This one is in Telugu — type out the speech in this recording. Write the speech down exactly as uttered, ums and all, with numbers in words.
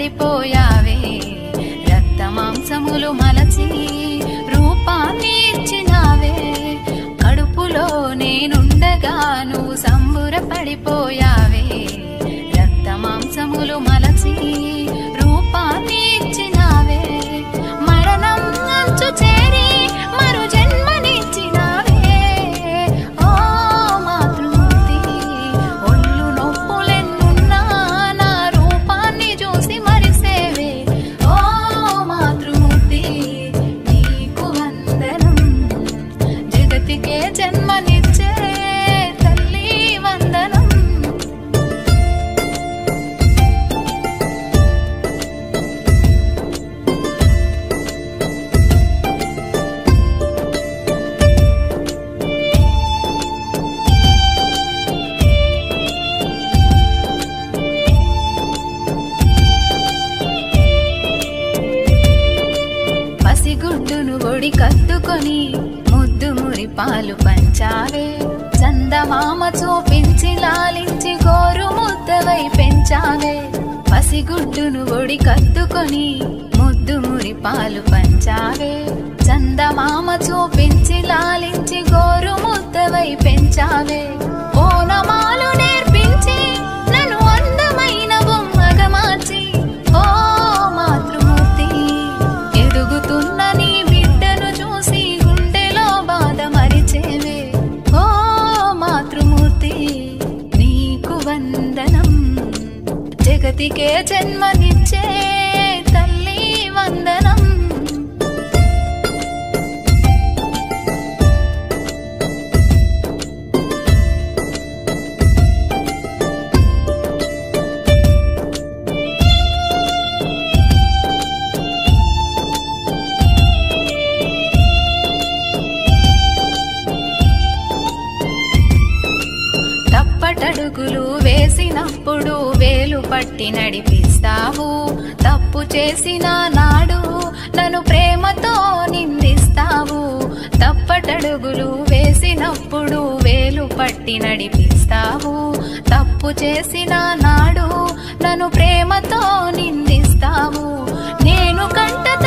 పడిపోయావే రక్త మాంసములు మలచి రూపాన్ని ఇచ్చినావే కడుపులో నేనుండగా నువ్వు సంబుర పడిపోయావే రక్త మాంసములు మలచి రూపాన్ని ఇచ్చినావే మరణం అంచు చేరి మరు జన్మనిచ్చినావే ఓ మాతృమూర్తి ఒళ్ళు నొప్పులెన్నున్నా నా రూపాన్ని చూసి మరిసేవే ఓ మాతృమూర్తి నీకు వందనం జగతికే జన్మనిచ్చే తల్లి వందనం పసిగుడ్డును ఒడి కత్తుకొని ముద్దు మురి పాలు పంచావే చందమామ చూపించి లాలించి గోరు ముద్దవై పెంచావే పసిగుడ్డును ఒడి కత్తుకొని ముద్దు మురి పాలు పంచావే చందమామ చూపించి లాలించి గోరు ముద్దవై పెంచావే ఓనమాలు నేర్పించి నన్ను అందమైన బొమ్మగా మార్చి ఓ మాతృమూర్తి ఎదుగుతున్న నీ బిడ్డను చూసి గుండెలో బాధ మరిచేవే ఓ మాతృమూర్తి నీకు వందనం జగతికే జన్మనిచ్చే తల్లి వందనం తప్పటడుగులు వేసినప్పుడు వేలు పట్టి నడిపిస్తావు తప్పు చేసిన నాడు నన్ను ప్రేమతో నిందిస్తావు తప్పటడుగులు వేసినప్పుడు వేలు పట్టి నడిపిస్తావు తప్పు చేసిన నాడు నన్ను ప్రేమతో నిందిస్తావు నేను కంట